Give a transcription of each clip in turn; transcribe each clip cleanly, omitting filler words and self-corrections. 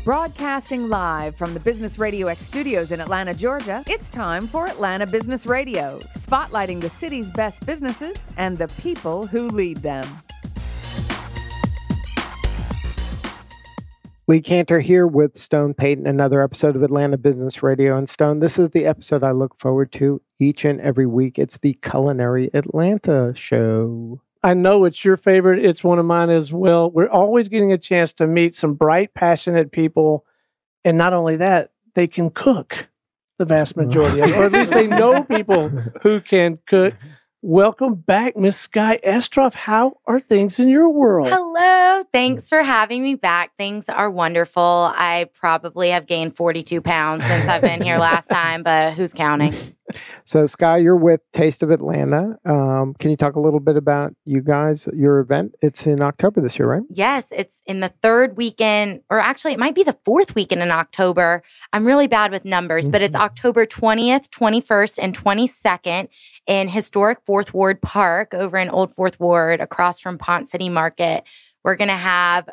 Broadcasting live from the Business Radio X studios in Atlanta, Georgia, it's time for Atlanta Business Radio, spotlighting the city's best businesses and the people who lead them. Lee Cantor here with Stone Payton, another episode of Atlanta Business Radio. And Stone, this is the episode I look forward to each and every week. It's the Culinary Atlanta show. I know it's your favorite. It's one of mine as well. We're always getting a chance to meet some bright, passionate people. And not only that, they can cook the vast majority of it, or at least they know people who can cook. Welcome back, Miss Skye Estroff. How are things in your world? Hello. Thanks for having me back. Things are wonderful. I probably have gained 42 pounds since I've been here last time, but who's counting? So, Skye, you're with Taste of Atlanta. Can you talk a little bit about you guys, your event? It's in October this year, right? Yes, it's in the third weekend, or actually it might be the fourth weekend in October. I'm really bad with numbers, but it's October 20th, 21st, and 22nd in historic Fourth Ward Park over in Old Fourth Ward across from Ponce City Market. We're going to have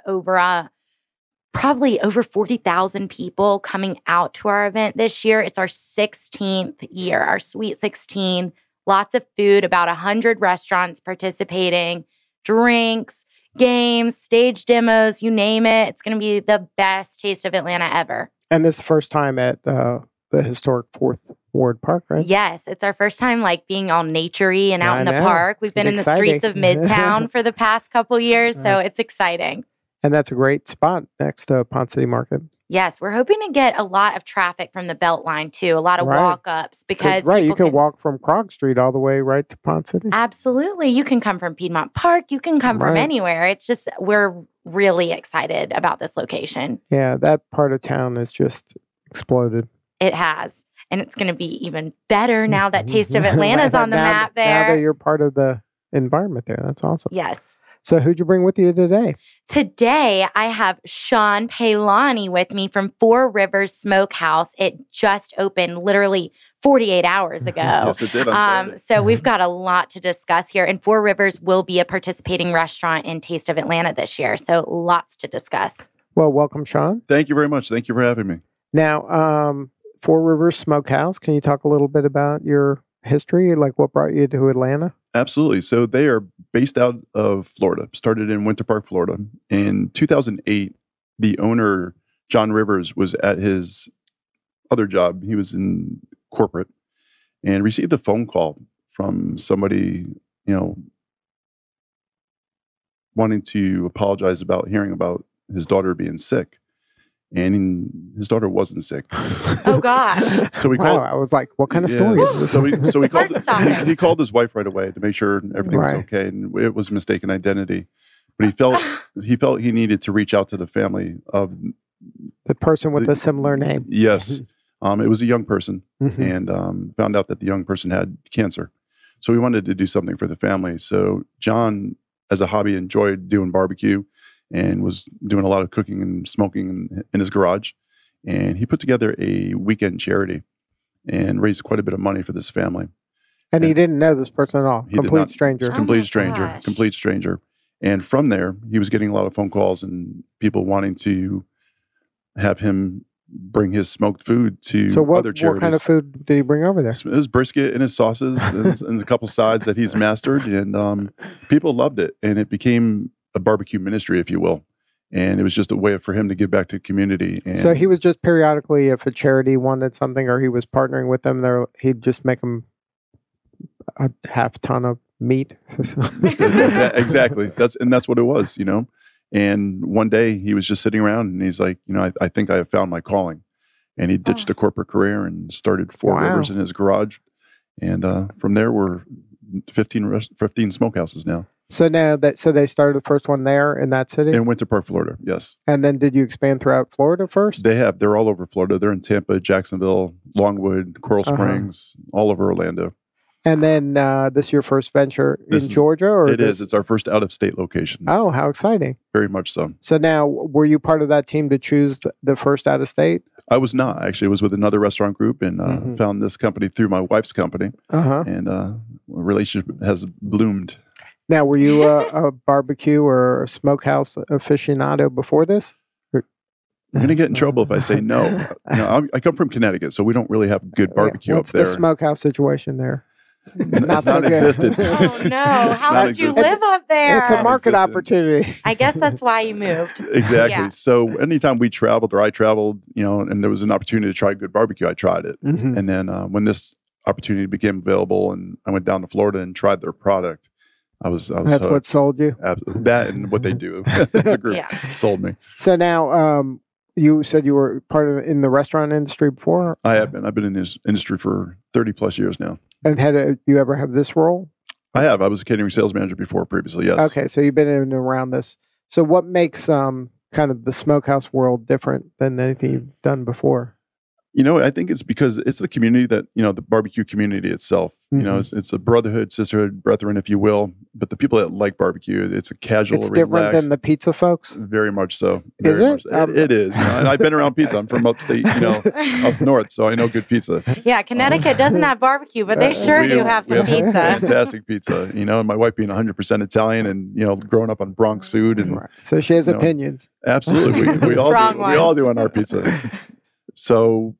probably over 40,000 people coming out to our event this year. It's our 16th year, our Sweet 16. Lots of food, about 100 restaurants participating, drinks, games, stage demos, you name it. It's going to be the best Taste of Atlanta ever. And this is the first time at the historic Fourth Ward Park, right? Yes, it's our first time being all naturey and out in the park. We've been in the streets of Midtown for the past couple years, so it's exciting. And that's a great spot next to Ponce City Market. Yes, we're hoping to get a lot of traffic from the Beltline too, a lot of walk-ups because you can walk from Krog Street all the way right to Ponce City. Absolutely. You can come from Piedmont Park. You can come from anywhere. It's just, we're really excited about this location. Yeah, that part of town has just exploded. It has. And it's going to be even better now that Taste of Atlanta's on the map there. Now that you're part of the environment there. That's awesome. Yes. So who'd you bring with you today? Today, I have Sean Paylani with me from Four Rivers Smokehouse. It just opened literally 48 hours ago. Yes, it did on Saturday. So we've got a lot to discuss here. And Four Rivers will be a participating restaurant in Taste of Atlanta this year. So lots to discuss. Well, welcome, Sean. Thank you very much. Thank you for having me. Now, Four Rivers Smokehouse, can you talk a little bit about your history? Like what brought you to Atlanta? Absolutely. So they are based out of Florida, started in Winter Park, Florida. In 2008, the owner, John Rivers, was at his other job. He was in corporate and received a phone call from somebody, wanting to apologize about hearing about his daughter being sick. And his daughter wasn't sick. Oh, gosh. So we called. I was like, what kind of story is this? So he called his wife right away to make sure everything was okay. And it was mistaken identity. But he felt he needed to reach out to the family of the person with a similar name. Yes. It was a young person and found out that the young person had cancer. So we wanted to do something for the family. So John, as a hobby, enjoyed doing barbecue and was doing a lot of cooking and smoking in his garage. And he put together a weekend charity and raised quite a bit of money for this family. And he didn't know this person at all? Complete stranger. Complete stranger. And from there, he was getting a lot of phone calls and people wanting to have him bring his smoked food to other charities. What kind of food did he bring over there? It was brisket and his sauces and a couple sides that he's mastered. And people loved it. And it became a barbecue ministry, if you will. And it was just a way for him to give back to the community. And so he was just periodically, if a charity wanted something or he was partnering with them, he'd just make them a half ton of meat. Exactly. That's what it was, And one day he was just sitting around and he's like, I think I have found my calling. And he ditched a corporate career and started Four Rivers in his garage. And from there, we're 15 smokehouses now. So they started the first one there in that city? In Winter Park, Florida, yes. And then did you expand throughout Florida first? They're all over Florida. They're in Tampa, Jacksonville, Longwood, Coral Springs, all over Orlando. And then this is your first venture in Georgia? Or it is. It's our first out-of-state location. Oh, how exciting. Very much so. So now, were you part of that team to choose the first out-of-state? I was not. Actually, I was with another restaurant group and found this company through my wife's company. And a relationship has bloomed. Now, were you a barbecue or a smokehouse aficionado before this? I'm going to get in trouble if I say no. I come from Connecticut, so we don't really have good barbecue What's up there. the smokehouse situation there? It's non-existent. Oh no! How did you live up there? It's a market opportunity. I guess that's why you moved. Exactly. Yeah. So anytime we traveled or I traveled, and there was an opportunity to try good barbecue, I tried it. Mm-hmm. And then when this opportunity became available, and I went down to Florida and tried their product, I was That's hooked. what sold you. That and what they do as a group sold me. So now, you said you were in the restaurant industry before. I've been in this industry for 30 plus years now. And you ever have this role? I have. I was a catering sales manager before previously. Yes. Okay, so you've been in and around this. So what makes kind of the smokehouse world different than anything you've done before? I think it's because it's the community that, the barbecue community itself, Mm-hmm. it's a brotherhood, sisterhood, brethren, if you will. But the people that like barbecue, it's a casual, It's different than the pizza folks? Very much so. Is Very it? much so. It is. And I've been around pizza. I'm from upstate, up north, so I know good pizza. Yeah, Connecticut doesn't have barbecue, but they sure do have some pizza. Fantastic pizza. And my wife being 100% Italian and, growing up on Bronx food. And Right. So she has opinions. Absolutely. We all do on our pizza. So,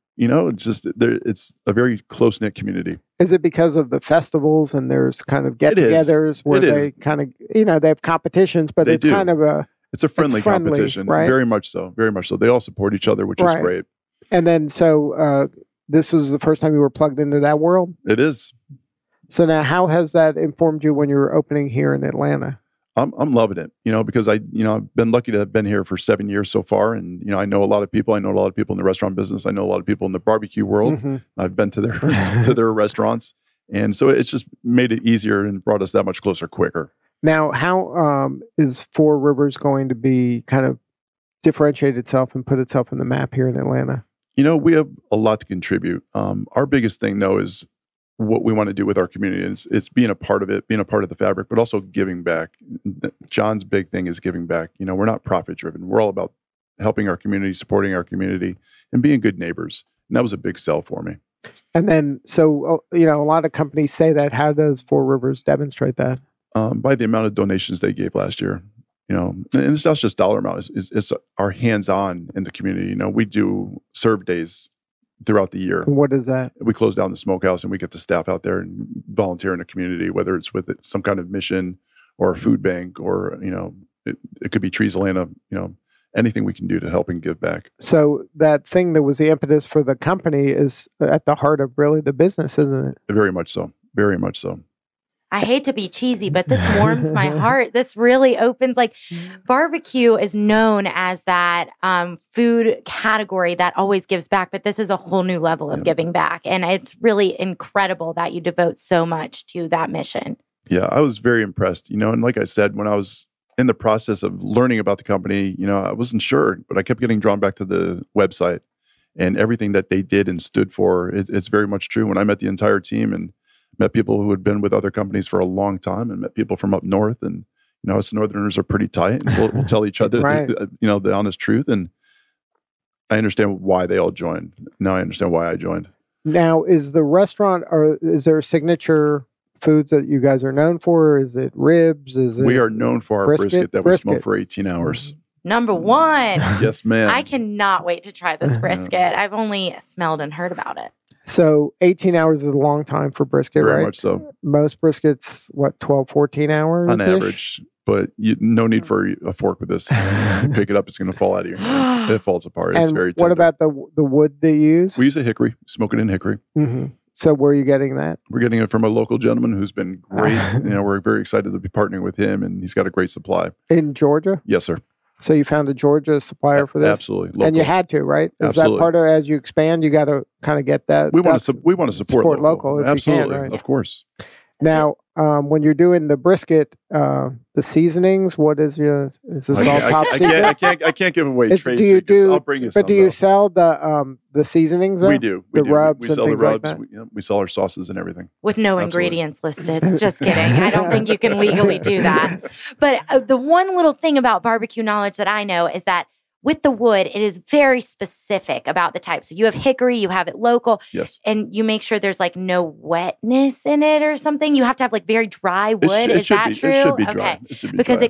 it's a very close-knit community. Is it because of the festivals and there's kind of get-togethers where they kind of, they have competitions, but it's kind of it's a friendly competition, right? Very much so, very much so. They all support each other, which is great. And then, so this was the first time you were plugged into that world? It is. So now, how has that informed you when you were opening here in Atlanta? I'm loving it, because I've been lucky to have been here for 7 years so far. And, I know a lot of people. I know a lot of people in the restaurant business. I know a lot of people in the barbecue world. Mm-hmm. I've been to their restaurants. And so it's just made it easier and brought us that much closer quicker. Now, how is Four Rivers going to be kind of differentiate itself and put itself in the map here in Atlanta? We have a lot to contribute. Our biggest thing, though, is what we want to do with our community. It's being a part of it, being a part of the fabric, but also giving back. John's big thing is giving back. We're not profit driven. We're all about helping our community, supporting our community, and being good neighbors. And that was a big sell for me. And then, so, a lot of companies say that. How does Four Rivers demonstrate that? By the amount of donations they gave last year. And it's not just dollar amount. It's our hands-on in the community. We do serve days throughout the year. And what is that? We close down the smokehouse and we get the staff out there and volunteer in the community, whether it's with some kind of mission or a food bank or, it could be Trees Atlanta, anything we can do to help and give back. So that thing that was the impetus for the company is at the heart of really the business, isn't it? Very much so. Very much so. I hate to be cheesy, but this warms my heart. This really opens, barbecue is known as that food category that always gives back, but this is a whole new level of giving back. And it's really incredible that you devote so much to that mission. Yeah, I was very impressed, and like I said, when I was in the process of learning about the company, I wasn't sure, but I kept getting drawn back to the website and everything that they did and stood for. It's very much true. When I met the entire team and met people who had been with other companies for a long time and met people from up north. And, us Northerners are pretty tight and we'll tell each other, right. the honest truth. And I understand why they all joined. Now I understand why I joined. Now, is the restaurant, or is there signature foods that you guys are known for? Is it ribs? We are known for our brisket that we smoke for 18 hours. Number one. Yes, ma'am. I cannot wait to try this brisket. I've only smelled and heard about it. So 18 hours is a long time for brisket, right? Very much so. Most briskets, 12, 14 hours? On average. But no need for a fork with this. You pick it up, it's going to fall out of your hands. It falls apart. It's very tender. What about the wood they use? We use a hickory. Smoke it in hickory. Mm-hmm. So where are you getting that? We're getting it from a local gentleman who's been great. We're very excited to be partnering with him, and he's got a great supply. In Georgia? Yes, sir. So you found a Georgia supplier for this? Absolutely. Local. And you had to, right? Is Absolutely. that part of, as you expand, you got to kind of get that? We want to support local if Absolutely. You can, right? Of course. Now, when you're doing the brisket, the seasonings, what is is this all top secret? I can't give away trade do you secrets. do, I'll bring you some. But do you sell the seasonings, though? We do. The rubs we and sell the things rubs. like that? We sell our sauces and everything. With no ingredients listed. Just kidding. I don't think you can legally do that. But the one little thing about barbecue knowledge that I know is that with the wood, it is very specific about the type. So you have hickory, you have it local. Yes. And you make sure there's no wetness in it or something. You have to have very dry wood. Is that true? It should be dry. Okay. Because it could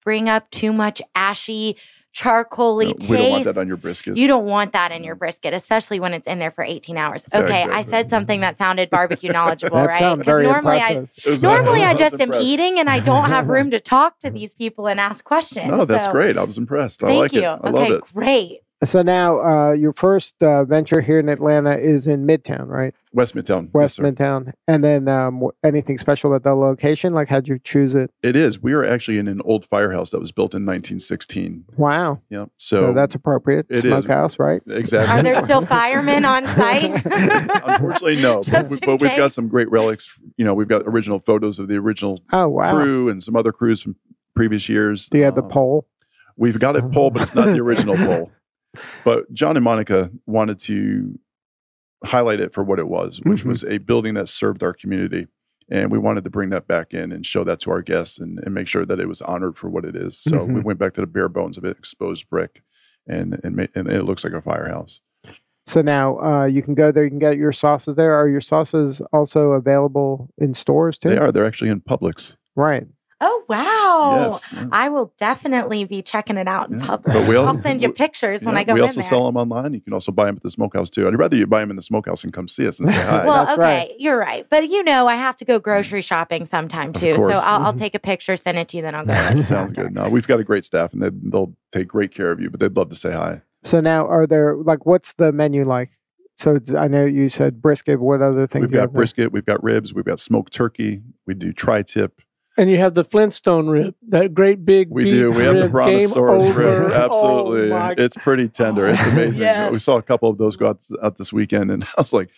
bring up too much ashy, charcoaly taste. We don't want that on your brisket. You don't want that in your brisket, especially when it's in there for 18 hours. Okay, Exactly. I said something that sounded barbecue knowledgeable, That right? sounds very normally impressive. I was just am impressed. eating and I don't have room to talk to these people and ask questions. No, that's So, great. I was impressed. I Thank like you. it. I Okay, love it. great. So now your first venture here in Atlanta is in Midtown, right? West Midtown. West Yes, sir. Midtown. And then anything special about the location? Like, how'd you choose it? It is. We are actually in an old firehouse that was built in 1916. Wow. Yeah. So that's appropriate. it is. Smokehouse, right? exactly. Are there still firemen on site? Unfortunately, no. Just But, in but we've got case. some great relics. We've got original photos of the original Oh, wow. crew and some other crews from previous years. Do you have the pole? We've got a pole, but it's not the original pole. But John and Monica wanted to highlight it for what it was, which was a building that served our community. And we wanted to bring that back in and show that to our guests and make sure that it was honored for what it is. So we went back to the bare bones of it, exposed brick, and it looks like a firehouse. So now you can go there, you can get your sauces there. Are your sauces also available in stores too? They are. They're actually in Publix. Right. Oh, wow. Yes. Yeah. I will definitely be checking it out in Yeah. public. But I'll send you pictures when I go we in also there. sell them online. You can also buy them at the smokehouse too. I'd rather you buy them in the smokehouse and come see us and say hi. Well, That's okay, right. you're right. But I have to go grocery shopping sometime too. So course. I'll take a picture, send it to you, then I'll go. with you Sounds after. good. No, we've got a great staff and they'll take great care of you, but they'd love to say hi. So now are there, like, what's the menu like? So I know you said brisket. What other things? We've do you got have there? brisket, we've got ribs, we've got smoked turkey, we do tri-tip. And you have the Flintstone rib, that great big We beef do. We have the rib. Game Brontosaurus over. rib. Absolutely. Oh, my It's pretty tender. It's amazing. Yes. We saw a couple of those go out this weekend, and I was like,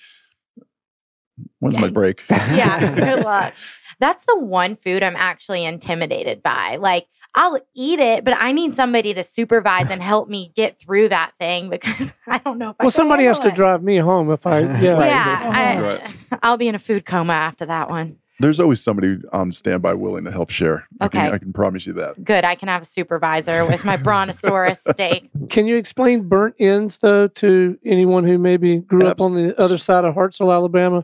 when's my break? Yeah, good luck. That's the one food I'm actually intimidated by. Like, I'll eat it, but I need somebody to supervise and help me get through that thing because I don't know if I Well, can somebody has handle to it. drive me home if I, Yeah, I'll be in a food coma after that one. There's always somebody on standby willing to help share. Okay. I can promise you that. Good. I can have a supervisor with my Brontosaurus steak. Can you explain burnt ends, though, to anyone who maybe grew up on the other side of Hartsville, Alabama?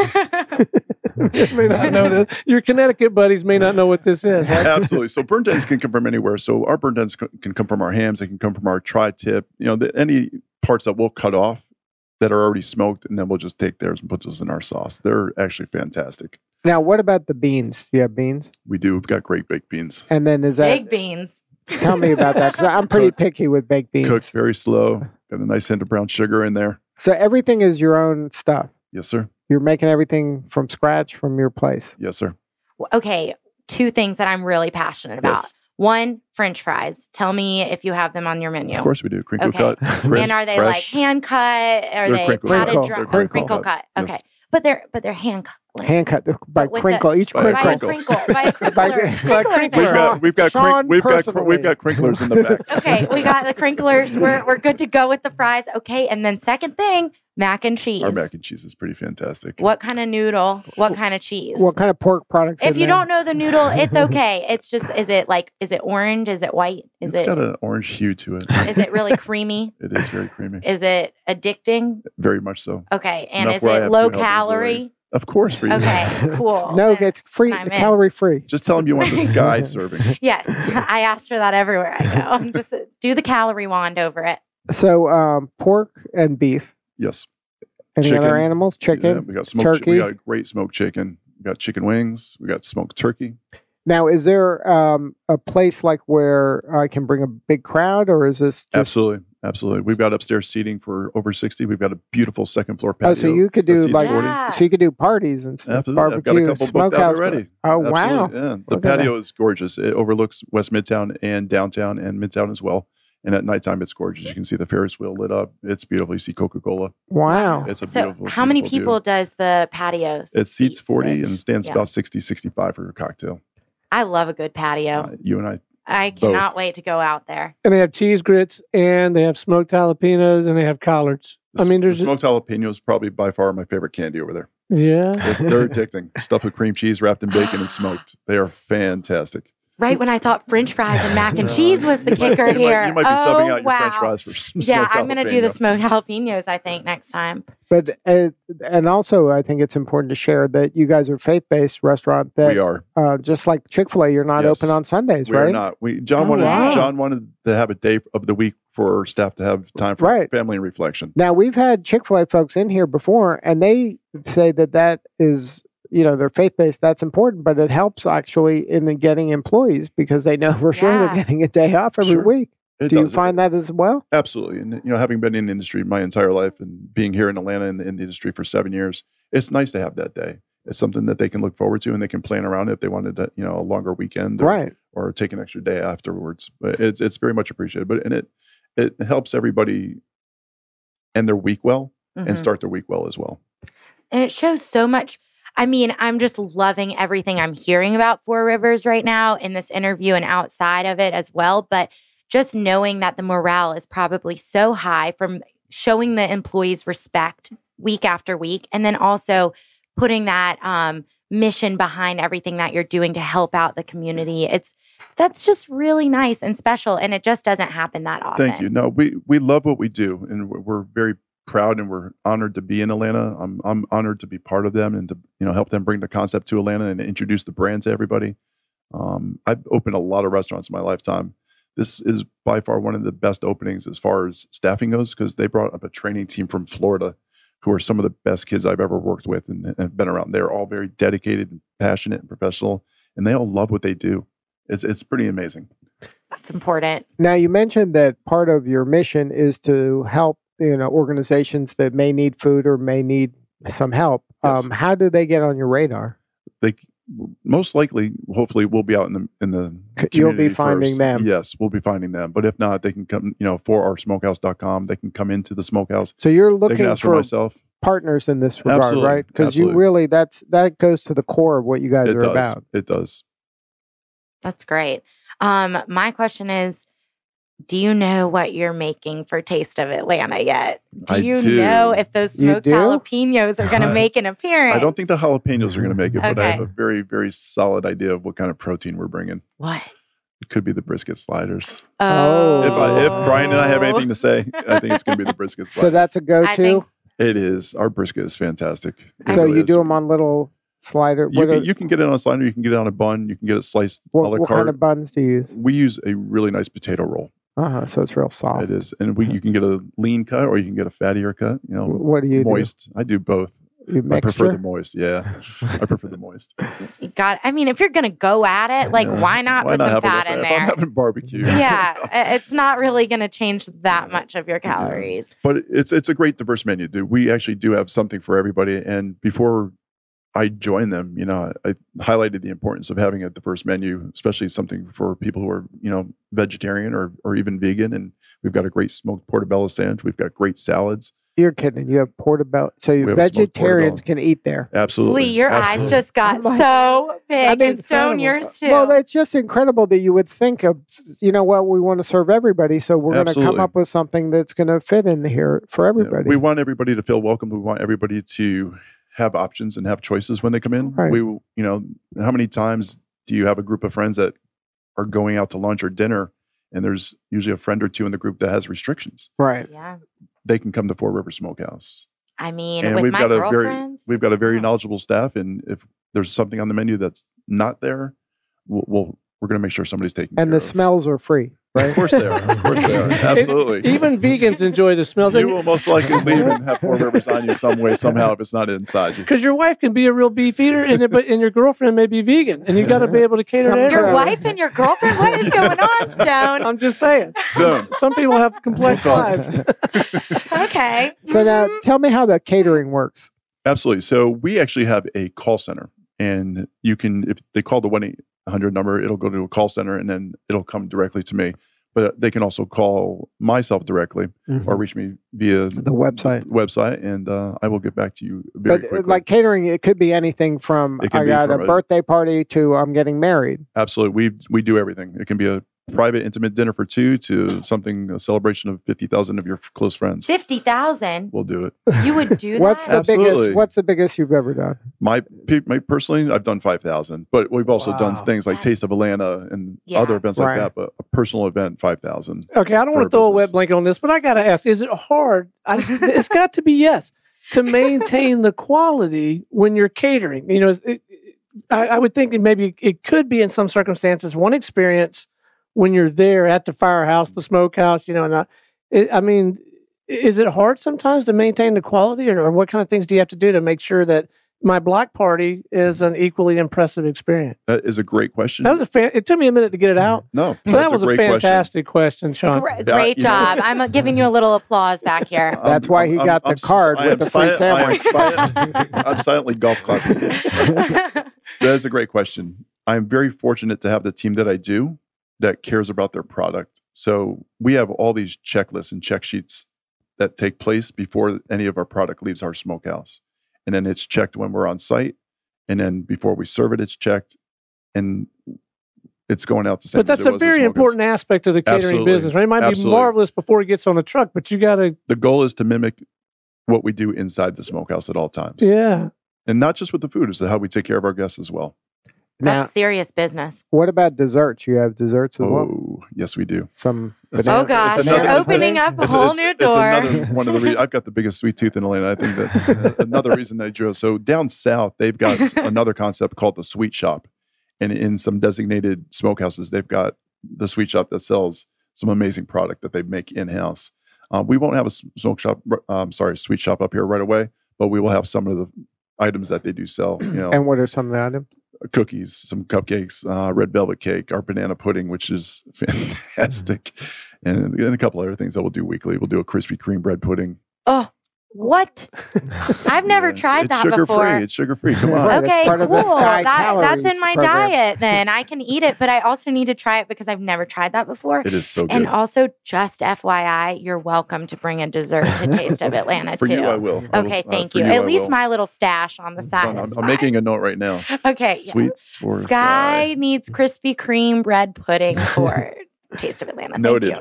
May not know this. Your Connecticut buddies may not know what this is. Right? Absolutely. So burnt ends can come from anywhere. So our burnt ends can come from our hams. They can come from our tri-tip. Any parts that we'll cut off that are already smoked, and then we'll just take theirs and put those in our sauce. They're actually fantastic. Now, what about the beans? You have beans? We do. We've got great baked beans. And then is that, Big beans. tell me about that, because I'm pretty picky with baked beans. Cooked very slow. Got a nice hint of brown sugar in there. So everything is your own stuff. Yes, sir. You're making everything from scratch from your place. Yes, sir. Okay, two things that I'm really passionate about. Yes. One, French fries. Tell me if you have them on your menu. Of course we do. Crinkle Okay. cut. Crisp, And are they fresh. like hand cut? Are They're they crinkle patted cut. dry? They're Oh, crinkle crinkle cut. cut. Yes. Okay. But they're hand cut. Hand cut by But with crinkle. Each by a By crinkle. a crinkle. By a crinkler. By- Crinkler thing. We've got Sean we've personally. got crinklers in the back. Okay, we got the crinklers. We're good to go with the fries. Okay, and then second thing, mac and cheese. Our mac and cheese is pretty fantastic. What kind of noodle? What kind of cheese? What kind of pork products? If in you there? don't know the noodle, it's okay. It's just, is it orange? Is it white? Is It's got an orange hue to it. is it really creamy? It is very creamy. Is it addicting? Very much so. Okay, and Enough is where I it have low 2 helpers calorie? already. Of course for you. Okay, cool. No, Then it's free, I'm in. calorie free. Just tell them you want the sky serving. Yes, I ask for that everywhere I go. I'm just do the calorie wand over it. So pork and beef. Yes. Any Chicken. other animals? Chicken. Yeah, we got smoked turkey. We got a great smoked chicken. We got chicken wings. We got smoked turkey. Now, is there a place like where I can bring a big crowd, or is this just, Absolutely. Absolutely. We've got upstairs seating for over 60. We've got a beautiful second floor patio. Oh, so you could that do seats like 40. Yeah. so you could do parties and stuff, Absolutely. I've got a barbecue, couple booked out smokehouse. already. Oh wow! Absolutely, yeah. The Look at patio is gorgeous. It overlooks West Midtown and downtown and Midtown as well. And at nighttime, it's gorgeous. You can see the Ferris wheel lit up. It's beautiful. You see Coca-Cola. Wow. It's a So, beautiful. how many beautiful view. people does the patio? It seats 40 sit? and stands Yeah. about 60, 65 for a cocktail. I love a good patio. You and I. I cannot wait to go out there. And they have cheese grits, and they have smoked jalapenos, and they have collards. I mean, the there's smoked jalapeno is probably by far my favorite candy over there. yeah. They're addicting. Stuffed with cream cheese, wrapped in bacon, and smoked. They are fantastic. Right when I thought French fries and mac and cheese was the kicker here. You might be subbing out your French fries for Yeah, I'm going to do the smoked jalapenos, I think, next time. But and also, I think it's important to share that you guys are a faith-based restaurant. That we are. Just like Chick-fil-A, you're not open on Sundays, right? We're not. John wanted to have a day of the week for staff to have time for family and reflection. Now, we've had Chick-fil-A folks in here before, and they say that is, they're faith-based. That's important, but it helps actually in getting employees because they know for sure they're getting a day off every week. Do you find that as well? Absolutely. And, having been in the industry my entire life and being here in Atlanta in the industry for 7 years, it's nice to have that day. It's something that they can look forward to and they can plan around if they wanted a longer weekend or take an extra day afterwards. But it's very much appreciated. But it helps everybody end their week well and start their week well as well. And it shows so much. I mean, I'm just loving everything I'm hearing about Four Rivers right now in this interview and outside of it as well. But just knowing that the morale is probably so high from showing the employees respect week after week, and then also putting that mission behind everything that you're doing to help out the community. That's just really nice and special, and it just doesn't happen that often. Thank you. No, we love what we do, and we're very proud and we're honored to be in Atlanta. I'm honored to be part of them and to help them bring the concept to Atlanta and introduce the brand to everybody. I've opened a lot of restaurants in my lifetime. This is by far one of the best openings as far as staffing goes because they brought up a training team from Florida who are some of the best kids I've ever worked with and have been around. They're all very dedicated and passionate and professional, and they all love what they do. It's pretty amazing. That's important. Now, you mentioned that part of your mission is to help organizations that may need food or may need some help. Yes. How do they get on your radar? They most likely, hopefully, we'll be out in the community. You'll be finding them. Yes, we'll be finding them. But if not, they can come. 4oursmokehouse.com. They can come into the smokehouse. So you're looking for myself partners in this regard, Absolutely. right? Because you really that goes to the core of what you guys are about. It does. That's great. My question is, do you know what you're making for Taste of Atlanta yet? Do you know if those smoked jalapenos are going to make an appearance? I don't think the jalapenos are going to make it, but I have a very, very solid idea of what kind of protein we're bringing. What? It could be the brisket sliders. Oh. If Brian and I have anything to say, I think it's going to be the brisket sliders. So that's a go-to? It is. Our brisket is fantastic. So you do them on little slider? You can get it on a slider. You can get it on a bun. You can get it sliced a la carte. What kind of buns do you use? We use a really nice potato roll. So it's real soft. It is. And you can get a lean cut or you can get a fattier cut. What do you moist. do? I do both. I prefer the moist. Yeah. I prefer the moist. If you're going to go at it, why not put some fat in there? If I'm having barbecue. Yeah. It's not really going to change that much of your calories. But it's a great diverse menu, dude. We actually do have something for everybody. And before I joined them, I highlighted the importance of having a diverse menu, especially something for people who are, vegetarian or even vegan. And we've got a great smoked portobello sandwich. We've got great salads. You're kidding. You have portobello. So vegetarians can eat there. Absolutely. Lee, your eyes just got so big. And Stone, yours too. Well, it's just incredible that you would think of, we want to serve everybody. So we're going to come up with something that's going to fit in here for everybody. We want everybody to feel welcome. We want everybody to have options and have choices when they come in. Right. How many times do you have a group of friends that are going out to lunch or dinner and there's usually a friend or two in the group that has restrictions? Right. Yeah. They can come to Four Rivers Smokehouse. I mean, and with we've my got girlfriends. We've got a very knowledgeable staff, and if there's something on the menu that's not there, we're going to make sure somebody's taking care of. And the smells are free, right? Of course they are. Of course they are. Absolutely. Even vegans enjoy the smells. You will most likely leave and have Four Rivers on you some way, somehow, if it's not inside you. Because your wife can be a real beef eater, and your girlfriend may be vegan, and you got to be able to cater to Your everyone. wife and your girlfriend? What is going on, Stone? I'm just saying. Some people have complex lives. Okay. So now, tell me how the catering works. Absolutely. So we actually have a call center, and you can, if they call the 1-800 number, it'll go to a call center, and then it'll come directly to me. But they can also call myself directly or reach me via the website, and I will get back to you very quickly. Like catering, it could be anything from I got a birthday party to I'm getting married. Absolutely. We do everything. It can be a private, intimate dinner for 2 to something, a celebration of 50,000 of your close friends. 50,000? We'll do it. You would do that? What's the biggest you've ever done? My personally, I've done 5,000, but we've also done things like Taste of Atlanta and other events like that. But a personal event, 5,000. Okay, I don't want to throw a wet blanket on this, but I got to ask: is it hard? It's got to be yes to maintain the quality when you're catering. You know, I would think maybe it could be in some circumstances one experience when you're there at the firehouse, the smokehouse. You know, I mean, is it hard sometimes to maintain the quality, or what kind of things do you have to do to make sure that my block party is an equally impressive experience? That is a great question. That was it took me a minute to get it out. No, that was a fantastic question, Sean. Great job. I'm giving you a little applause back here. That's why he got the card with the free sandwich. I'm silently golf clapping. That is a great question. I'm very fortunate to have the team that I do that cares about their product. So we have all these checklists and check sheets that take place before any of our product leaves our smokehouse. And then it's checked when we're on site. And then before we serve it, it's checked. And it's going out the same. But that's a very important aspect of the catering business, right? It might be marvelous before it gets on the truck, but you got to... The goal is to mimic what we do inside the smokehouse at all times. Yeah. And not just with the food, it's how we take care of our guests as well. That's serious business. What about desserts? You have desserts as well? Oh, yes, we do. Oh, gosh. You're opening up a whole new door. It's another one of the reasons. I've got the biggest sweet tooth in Atlanta. I think that's another reason they drew. So down south, they've got another concept called the sweet shop. And in some designated smokehouses, they've got the sweet shop that sells some amazing product that they make in-house. We won't have a sweet shop up here right away, but we will have some of the items that they do sell. You know. And what are some of the items? Cookies, some cupcakes, red velvet cake, our banana pudding, which is fantastic, and a couple other things that we'll do weekly. We'll do a Krispy Kreme bread pudding. Oh, what? I've never tried that before. It's sugar-free. Come on. Okay, cool. That's in my diet then. I can eat it, but I also need to try it because I've never tried that before. It is so good. And also, just FYI, you're welcome to bring a dessert to Taste of Atlanta, for too. You, I will. Okay, thank you. At least my little stash on the side is I'm making a note right now. Okay. Sweets for Sky needs Krispy Kreme bread pudding for Taste of Atlanta. Noted.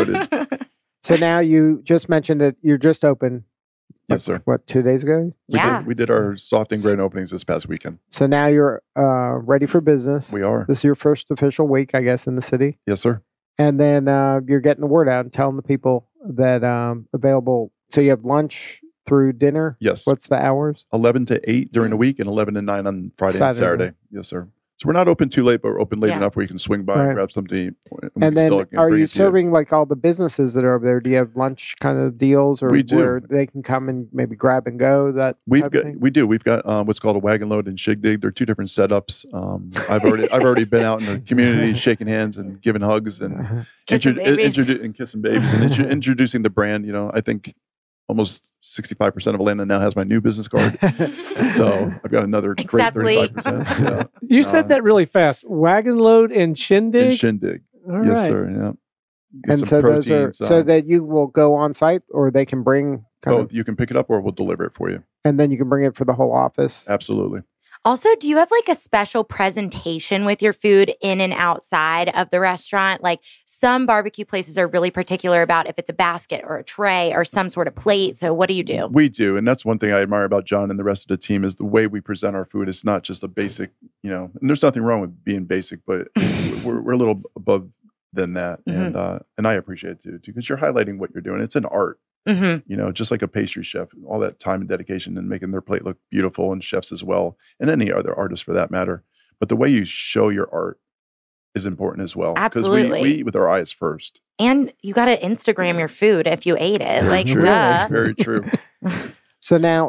So now you just mentioned that you're just open. Yes, sir. What, 2 days ago? We did our soft and grand openings this past weekend. So now you're ready for business. We are. This is your first official week, I guess, in the city. Yes, sir. And then you're getting the word out and telling the people that available. So you have lunch through dinner? Yes. What's the hours? 11 to 8 during the week and 11 to 9 on Friday and Saturday. Yes, sir. So we're not open too late, but we're open late enough where you can swing by and grab something to eat. And then are you serving like all the businesses that are over there? Do you have lunch kind of deals, or where they can come and maybe grab and go? We do. We've got what's called a wagon load and Shindig. They're two different setups. I've already been out in the community shaking hands and giving hugs and kissing babies and introducing the brand. You know, I think almost 65% of Atlanta now has my new business card. So I've got another great 35%. Yeah. You said that really fast. Wagon load and Shindig? And Shindig. All yes, right. sir. Yeah. And so those are so that you will go on site, or they can bring you can pick it up or we'll deliver it for you. And then you can bring it for the whole office. Absolutely. Also, do you have like a special presentation with your food in and outside of the restaurant? Like some barbecue places are really particular about if it's a basket or a tray or some sort of plate. So what do you do? We do. And that's one thing I admire about John and the rest of the team is the way we present our food. It's not just a basic, and there's nothing wrong with being basic, but we're a little above than that. Mm-hmm. And I appreciate it too, because you're highlighting what you're doing. It's an art. Mm-hmm. Just like a pastry chef, all that time and dedication and making their plate look beautiful, and chefs as well, and any other artist for that matter. But the way you show your art is important as well. Absolutely. Because we eat with our eyes first. And you got to Instagram your food if you ate it. Like, duh. Very true. So now,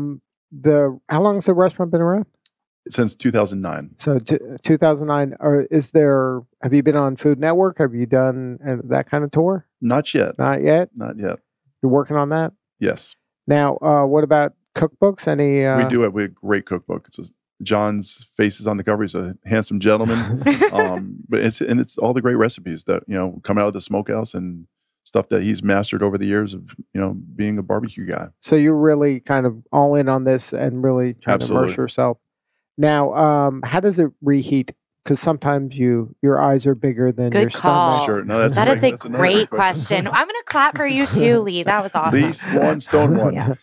how long has the restaurant been around? Since 2009. So 2009. Have you been on Food Network? Have you done that kind of tour? Not yet. Not yet? Not yet. You're working on that? Yes. Now, what about cookbooks? We do have a great cookbook. John's face is on the cover. He's a handsome gentleman. But it's all the great recipes that, come out of the smokehouse and stuff that he's mastered over the years of, being a barbecue guy. So you're really kind of all in on this and really trying to immerse yourself. Now, how does it reheat Because sometimes your eyes are bigger than your Good call. stomach. Sure. No, That is a that's another great question. I'm going to clap for you too, Lee. That was awesome. Lee Swan Stone one. Yeah.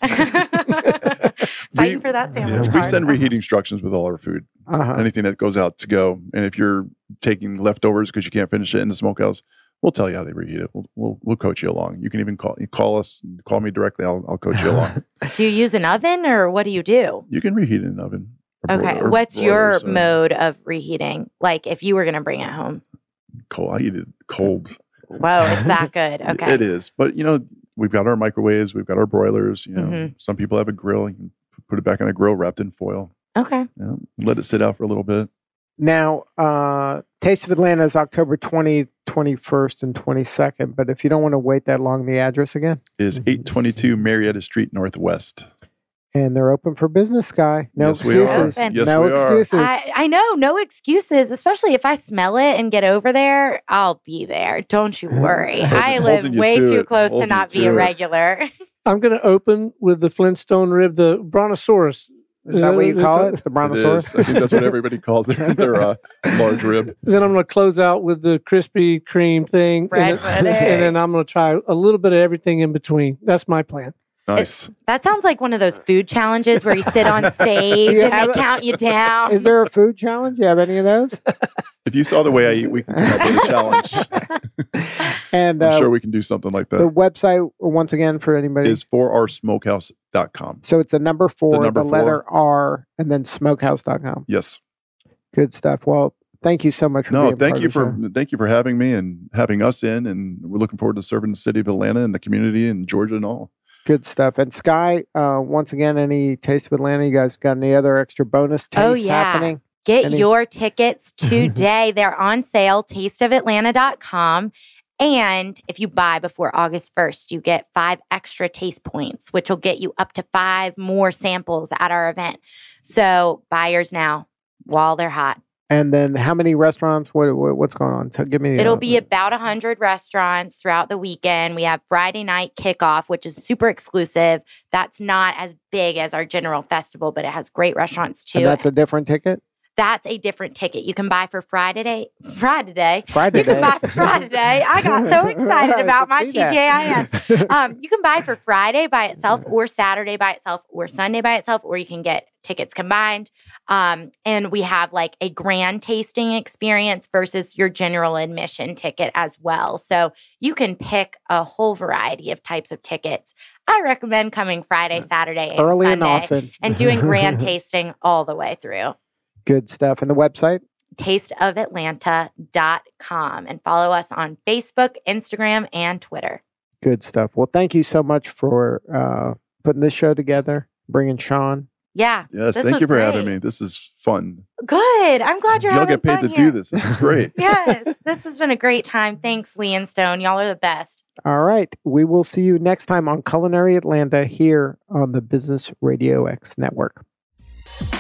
Fighting for that sandwich We card. send reheat instructions with all our food. Uh-huh. Anything that goes out to go. And if you're taking leftovers because you can't finish it in the smokehouse, we'll tell you how to reheat it. We'll coach you along. You can even call us, call me directly. I'll coach you along. Do you use an oven or what do you do? You can reheat in an oven. Okay. What's your mode of reheating? Like if you were going to bring it home? Cold. I eat it cold. Whoa, it's that good. Okay. It is. But, we've got our microwaves. We've got our broilers. Some people have a grill. You can put it back on a grill wrapped in foil. Okay. Let it sit out for a little bit. Now, Taste of Atlanta is October 20th, 21st, and 22nd. But if you don't want to wait that long, the address again? Is 822 Marietta Street Northwest. And they're open for business, Guy. No Yes, we are. excuses. Yes, no we are. excuses. I know, no excuses, especially if I smell it and get over there, I'll be there. Don't you worry. I live Holding you way to too it. close to Holding not you be a to it. regular. I'm going to open with the Flintstone rib, the Brontosaurus. Is that what you call it? The It Brontosaurus? is. I think that's what everybody calls their large rib. Then I'm going to close out with the Krispy Kreme thing. Bread and pudding. and then I'm going to try a little bit of everything in between. That's my plan. Nice. That sounds like one of those food challenges where you sit on stage You and have they it? count you down. Is there a food challenge? You have any of those? If you saw the way I eat, we can come up with a challenge. And I'm sure we can do something like the that. website, once again, for anybody. Is 4rsmokehouse.com. So it's the number 4, number the letter R, and then smokehouse.com. Yes. Good stuff. Well, thank you so much for being thank part you of the show. thank you for having me and having us in, and we're looking forward to serving the city of Atlanta and the community and Georgia and all. Good stuff. And Sky, once again, any Taste of Atlanta? You guys got any other extra bonus tastes happening? Get your tickets today. They're on sale, tasteofatlanta.com. And if you buy before August 1st, you get 5 extra taste points, which will get you up to 5 more samples at our event. So buyers now while they're hot. And then how many restaurants? What's going on? So give me. It'll be about 100 restaurants throughout the weekend. We have Friday night kickoff, which is super exclusive. That's not as big as our general festival, but it has great restaurants too. And that's a different ticket? That's a different ticket. You can buy for Friday Day. You can buy for Friday Day. I got so excited about my TGIF. You can buy for Friday by itself or Saturday by itself or Sunday by itself, or you can get tickets combined. And we have like a grand tasting experience versus your general admission ticket as well. So you can pick a whole variety of types of tickets. I recommend coming Friday, Saturday, and early Sunday and often, and doing grand tasting all the way through. Good stuff. And the website? tasteofatlanta.com, and follow us on Facebook, Instagram, and Twitter. Good stuff. Well, thank you so much for putting this show together, bringing Sean. Yeah. Yes, thank you for having me. This is fun. Good. I'm glad you're Y'all having get paid fun to here. do this. This is great. Yes. This has been a great time. Thanks, Lee and Stone. Y'all are the best. All right. We will see you next time on Culinary Atlanta here on the Business Radio X Network.